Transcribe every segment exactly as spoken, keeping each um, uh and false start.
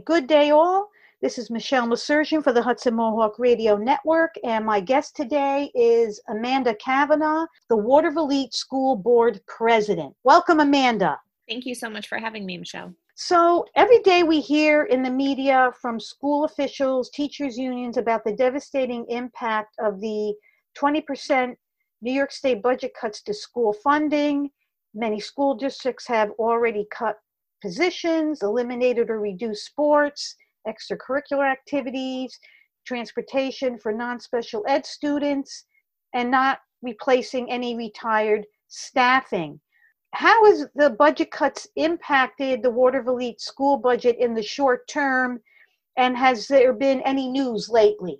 good day all. This is Michelle Masurgeon for the Hudson Mohawk Radio Network, and my guest today is Amanda Kavanaugh, the Watervliet School Board President. Welcome, Amanda. Thank you so much for having me, Michelle. So every day we hear in the media from school officials, teachers' unions about the devastating impact of the twenty percent New York State budget cuts to school funding. Many school districts have already cut positions, eliminated or reduced sports, extracurricular activities, transportation for non-special ed students, and not replacing any retired staffing. How has the budget cuts impacted the Watervliet school budget in the short term, and has there been any news lately?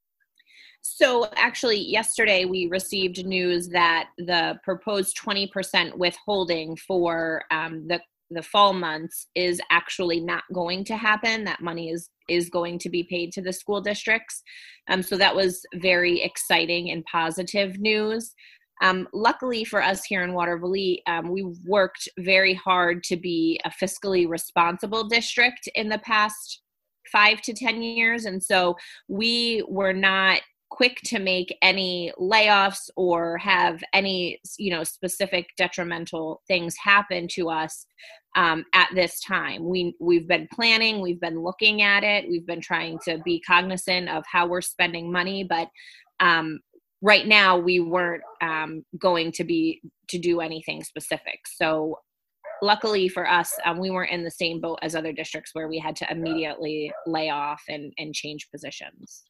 So actually, yesterday we received news that the proposed twenty percent withholding for um, the the fall months is actually not going to happen. That money is is going to be paid to the school districts. Um, so that was very exciting and positive news. Um, luckily for us here in Watervliet, um, we worked very hard to be a fiscally responsible district in the past five to ten years. And so we were not quick to make any layoffs or have any, you know, specific detrimental things happen to us um, at this time. We, we've been planning, we've been looking at it, we've been trying to be cognizant of how we're spending money, but um, right now we weren't um, going to be to do anything specific. So luckily for us, um, we weren't in the same boat as other districts where we had to immediately lay off and, and change positions.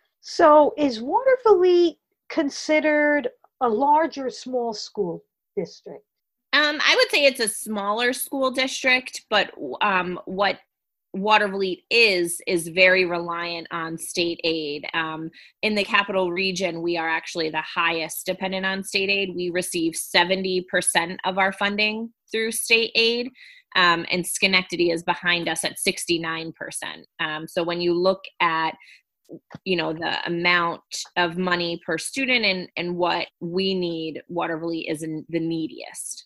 So is Watervliet considered a large or small school district? Um, I would say it's a smaller school district, but um, what Watervliet is, is very reliant on state aid. Um, in the Capital Region, we are actually the highest dependent on state aid. We receive seventy percent of our funding through state aid. Um, and Schenectady is behind us at sixty-nine percent. Um, so when you look at you know, the amount of money per student and, and what we need, Watervliet is in the neediest.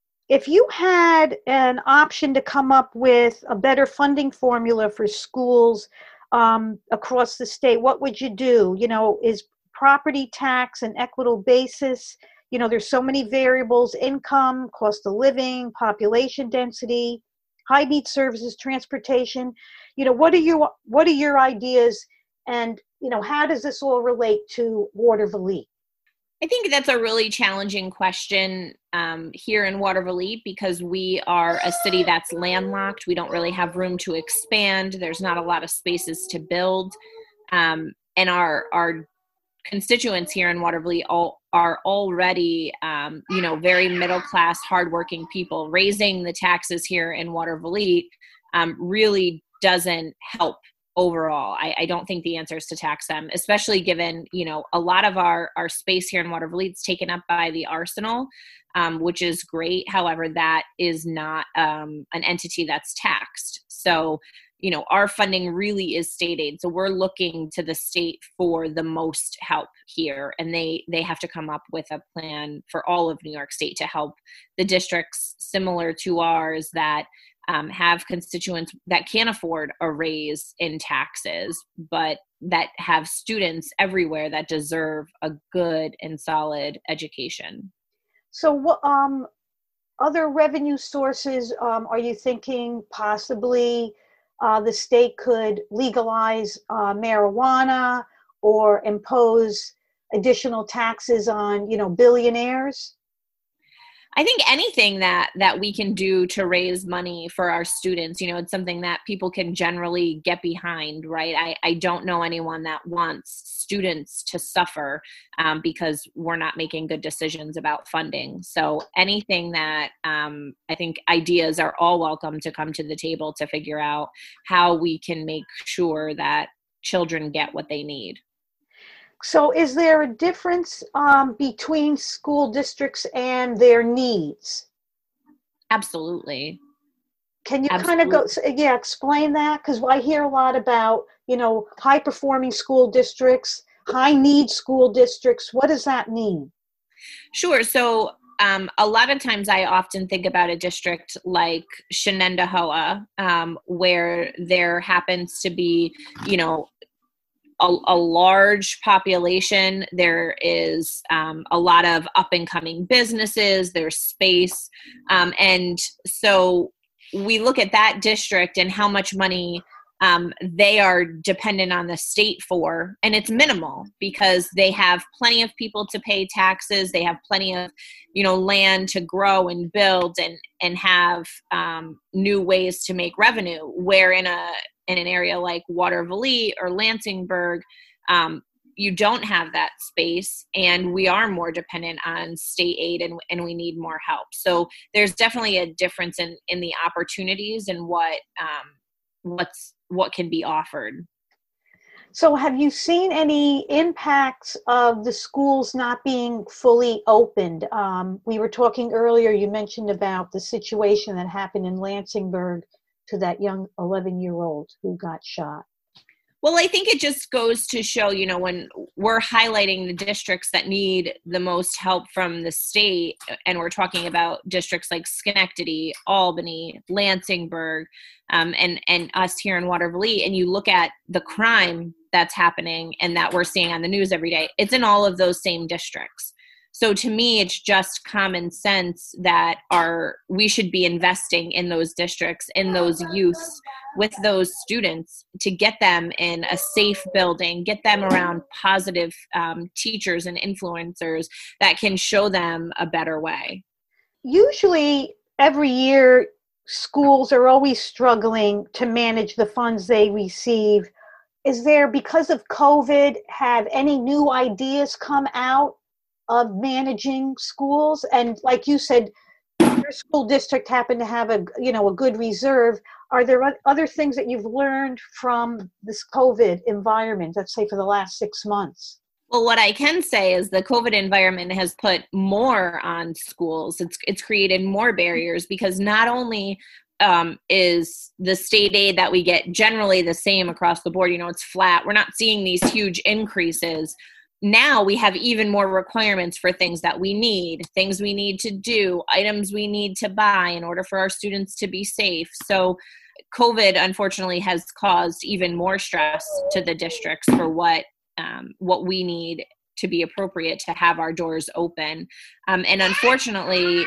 If you had an option to come up with a better funding formula for schools um, across the state, what would you do? You know, is property tax an equitable basis? You know, there's so many variables: income, cost of living, population density, high need services, transportation. You know, what are your, what are your ideas? And, you know, how does this all relate to Watervliet? I think that's a really challenging question um, here in Watervliet because we are a city that's landlocked. We don't really have room to expand. There's not a lot of spaces to build. Um, and our our constituents here in Watervliet all, are already, um, you know, very middle-class, hardworking people. Raising the taxes here in Watervliet um, really doesn't help overall. I, I don't think the answer is to tax them, especially given, you know, a lot of our, our space here in Watervliet is taken up by the Arsenal, um, which is great. However, that is not um, an entity that's taxed. So, you know, our funding really is state aid. So we're looking to the state for the most help here. And they, they have to come up with a plan for all of New York State to help the districts similar to ours that Um, have constituents that can't afford a raise in taxes, but that have students everywhere that deserve a good and solid education. So what um, other revenue sources um, are you thinking possibly uh, the state could legalize uh, marijuana or impose additional taxes on, you know, billionaires? I think anything that that we can do to raise money for our students, you know, it's something that people can generally get behind, right? I, I don't know anyone that wants students to suffer um, because we're not making good decisions about funding. So anything that um, I think ideas are all welcome to come to the table to figure out how we can make sure that children get what they need. So is there a difference um, between school districts and their needs? Absolutely. Can you Absolutely. kind of go, yeah, explain that? Because I hear a lot about, you know, high performing school districts, high need school districts. What does that mean? Sure. So um, a lot of times I often think about a district like Shenendehowa, um, where there happens to be, you know, a, a large population. There is um, a lot of up and coming businesses, there's space. Um, and so we look at that district and how much money um, they are dependent on the state for, and it's minimal because they have plenty of people to pay taxes. They have plenty of, you know, land to grow and build and, and have um, new ways to make revenue, where in a, in an area like Watervliet or Lansingburg, um, you don't have that space, and we are more dependent on state aid, and, and we need more help. So there's definitely a difference in, in the opportunities and what um, what's what can be offered. So have you seen any impacts of the schools not being fully opened? Um, we were talking earlier, you mentioned about the situation that happened in Lansingburg to that young eleven-year-old who got shot. Well, I think it just goes to show, you know, when we're highlighting the districts that need the most help from the state, and we're talking about districts like Schenectady, Albany, Lansingburg, um, and, and us here in Watervliet, and you look at the crime that's happening and that we're seeing on the news every day, it's in all of those same districts. So to me, it's just common sense that our we should be investing in those districts, in those youths, with those students, to get them in a safe building, get them around positive um, teachers and influencers that can show them a better way. Usually every year, schools are always struggling to manage the funds they receive. Is there, because of COVID, have any new ideas come out of managing schools? And like you said, your school district happened to have a, you know, a good reserve. Are there other things that you've learned from this COVID environment, let's say for the last six months? Well, what I can say is the COVID environment has put more on schools. It's it's created more barriers, because not only um, is the state aid that we get generally the same across the board, you know, it's flat. We're not seeing these huge increases. Now we have even more requirements for things that we need, things we need to do, items we need to buy in order for our students to be safe. So COVID, unfortunately, has caused even more stress to the districts for what um, what we need to be appropriate to have our doors open. Um, and unfortunately,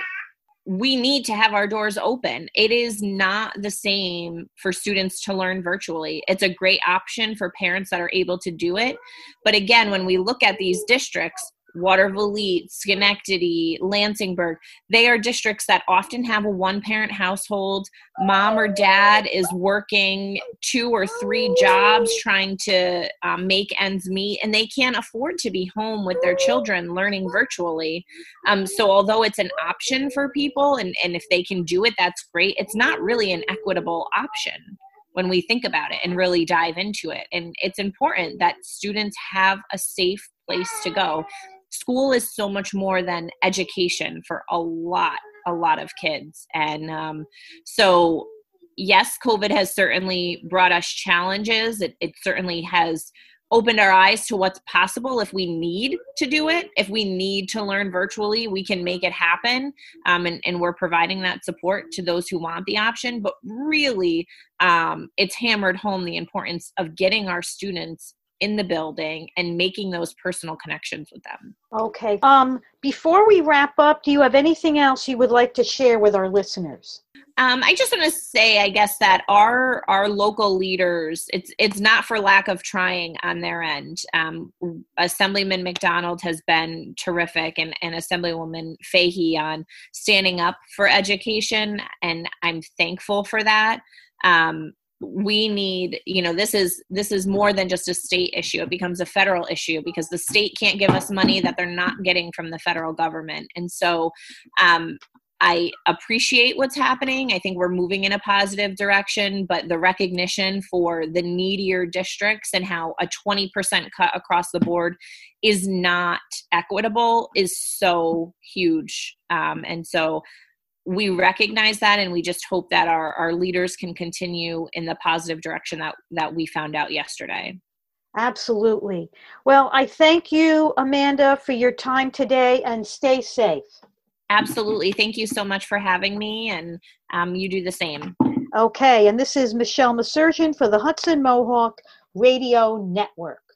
we need to have our doors open. It is not the same for students to learn virtually. It's a great option for parents that are able to do it. But again, when we look at these districts, Watervliet, Schenectady, Lansingburg, they are districts that often have a one-parent household. Mom or dad is working two or three jobs trying to um, make ends meet, and they can't afford to be home with their children learning virtually. Um, so although it's an option for people, and, and if they can do it, that's great, it's not really an equitable option when we think about it and really dive into it. And it's important that students have a safe place to go. School is so much more than education for a lot, a lot of kids. And um, so, yes, COVID has certainly brought us challenges. It, it certainly has opened our eyes to what's possible if we need to do it. If we need to learn virtually, we can make it happen. Um, and, and we're providing that support to those who want the option. But really, um, it's hammered home the importance of getting our students in the building and making those personal connections with them. Okay. Um, before we wrap up, do you have anything else you would like to share with our listeners? Um, I just want to say, I guess, that our our local leaders, it's it's not for lack of trying on their end. Um, Assemblyman McDonald has been terrific, and, and Assemblywoman Fahey on standing up for education, and I'm thankful for that. Um, we need, you know, this is this is more than just a state issue. It becomes a federal issue because the state can't give us money that they're not getting from the federal government. And so um, I appreciate what's happening. I think we're moving in a positive direction, but the recognition for the needier districts and how a twenty percent cut across the board is not equitable is so huge. Um, and so we recognize that, and we just hope that our, our leaders can continue in the positive direction that, that we found out yesterday. Absolutely. Well, I thank you, Amanda, for your time today, and stay safe. Absolutely. Thank you so much for having me, and um, you do the same. Okay, and this is Michelle Masurgeon for the Hudson Mohawk Radio Network.